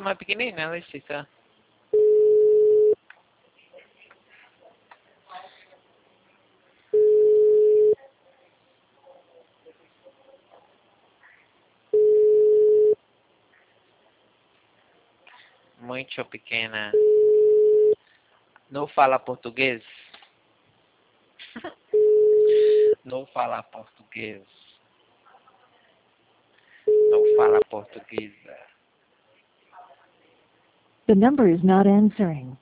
mais pequenina, Letícia. Muito pequena. Não fala português? Não fala português. Não fala portuguesa. The number is not answering.